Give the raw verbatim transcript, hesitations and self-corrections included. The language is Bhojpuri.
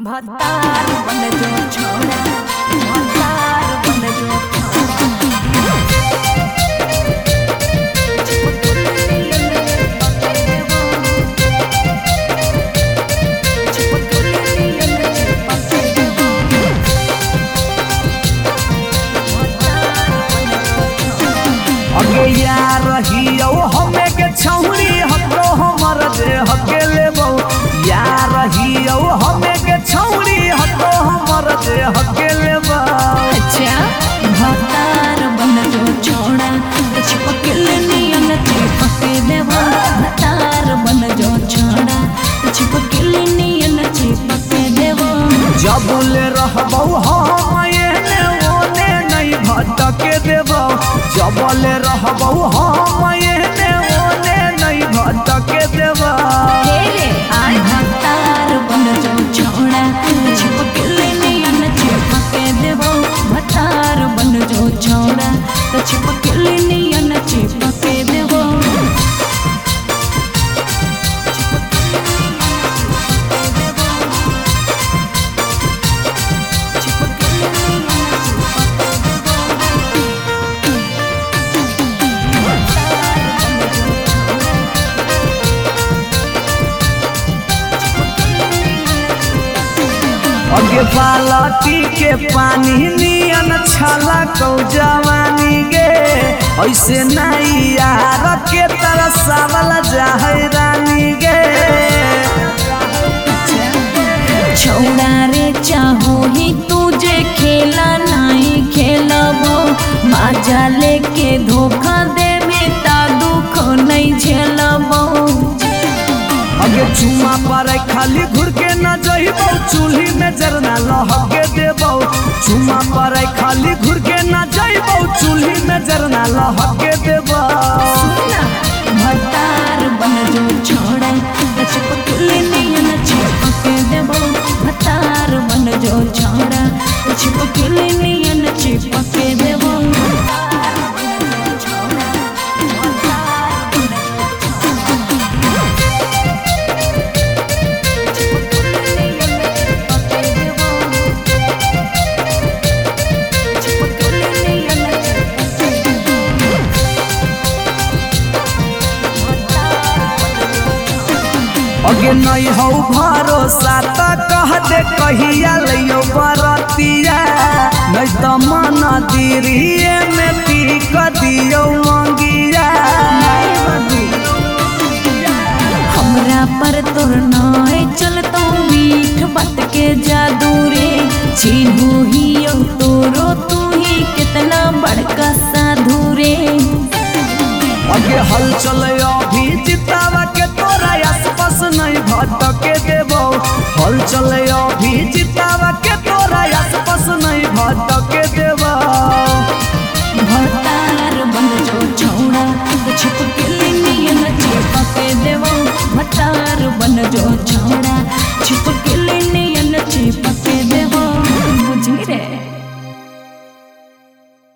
भतार बन जो छोड़ा, भतार बन जो अगे यार रहियो हमें के छौरी हतो हमर दे हके लेबो यार रहियो हमें के छौरी हतो हमर दे हके लेबो। अच्छा भतार बन जो छोड़ा, चिपकल नियन चिपके देबो। भतार बन जो छोड़ा, चिपकल नियन चिपके देबो। जबुले रहबो हम एने ओने नहीं भटके देबो। जबले रहबो हम एने ओने नहीं भटके देबो। भतार बन जो छोड़ा, चिपकल नियन चिपके देबो। भतार बन जो छोड़ा, चिपकल नियन चिपके देबो। अगे बालटी के पानी नियन छला कौ जवानी गे ऐसे नहीं यार के तरसावल जाहै रानी गे। छोड़ा रे चाहो ही तुझे खेला नहीं खेलबो। माजा लेके धोखा दे में ता दुख नहीं झेलबो। अगे चुमा पर खाली घुर के न जइबो चूल्ही में जरना लहके देबो। चुमा पर खाली घुर के न जइबो चूल्ही में जरना लहके देबो। भतार बन जो छोड़ा, चिपकल नियन चिपके देबो। भतार बन जो छोड़ा, चिपकल नियन चिपके देबो। अगे नहीं हो भरोसा त कह दे कहिया लियो बरतिया नहीं तो मन दिरिए में पीक दियो मंगिया। हमरा पर तोर नाय चलतो मीठ बात के जादू रे। चिन्हू ही तोरो तू ही कितना बड़का साधु रे। अगे हल चल अभी जितावा के तोरा आसपास नहीं भटके देबो। हल चल अभी जितावा के तोरा आसपास नहीं भटके देबो। भतार बन जो छोड़ा, चिपकल नियन चिपके देबो। भतार बन जो छोड़ा, चिपक